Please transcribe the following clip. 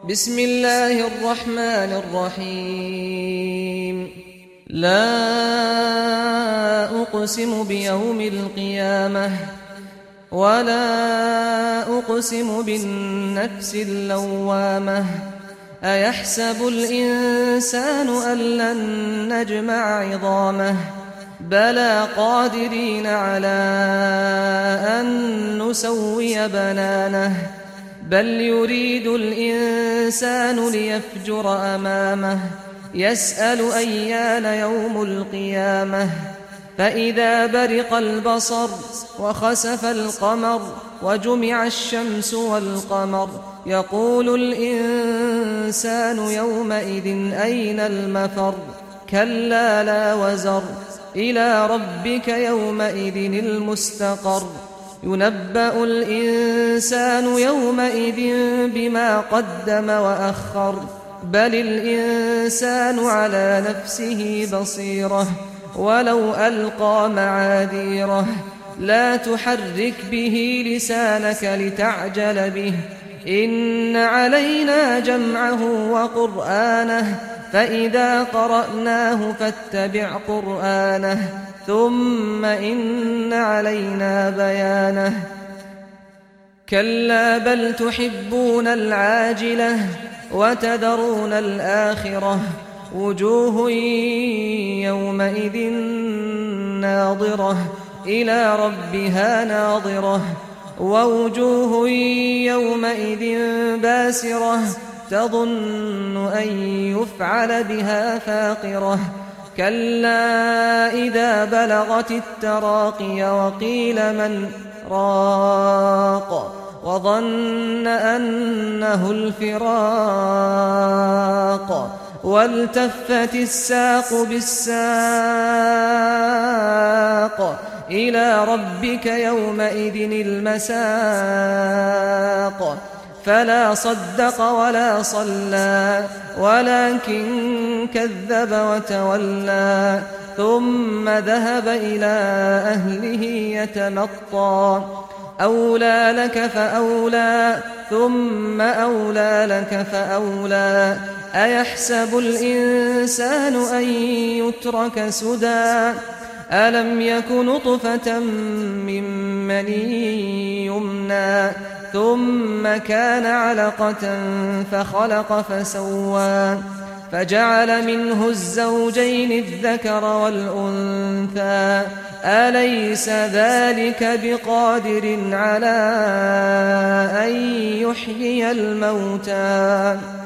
بسم الله الرحمن الرحيم لا أقسم بيوم القيامة ولا أقسم بالنفس اللوامة أيحسب الإنسان أن لن نجمع عظامه بلى قادرين على أن نسوي بنانه بل يريد الإنسان ليفجر أمامه يسأل أيان يوم القيامة فإذا برق البصر وخسف القمر وجمع الشمس والقمر يقول الإنسان يومئذ أين المفر كلا لا وزر إلى ربك يومئذ المستقر ينبأ الإنسان يومئذ بما قدم وأخر بل الإنسان على نفسه بصيرة ولو ألقى معاذيره لا تحرك به لسانك لتعجل به إن علينا جمعه وقرآنه فإذا قرأناه فاتبع قرآنه ثم إن علينا بيانه كلا بل تحبون العاجلة وتذرون الآخرة وجوه يومئذ ناظرة إلى ربها ناظرة ووجوه يومئذ باسرة تظن أن يفعل بها فاقرة كلا إذا بلغت التراقي وقيل من راق وظن أنه الفراق والتفت الساق بالساق إلى ربك يومئذ المساق فلا صدق ولا صلى ولكن كذب وتولى ثم ذهب إلى أهله يتمطى أولى لك فأولى ثم أولى لك فأولى أيحسب الإنسان أن يترك سدى ألم يك نطفة من مني يمنى ثم كان علقة فخلق فسوى فجعل منه الزوجين الذكر والأنثى أليس ذلك بقادر على أن يحيي الموتى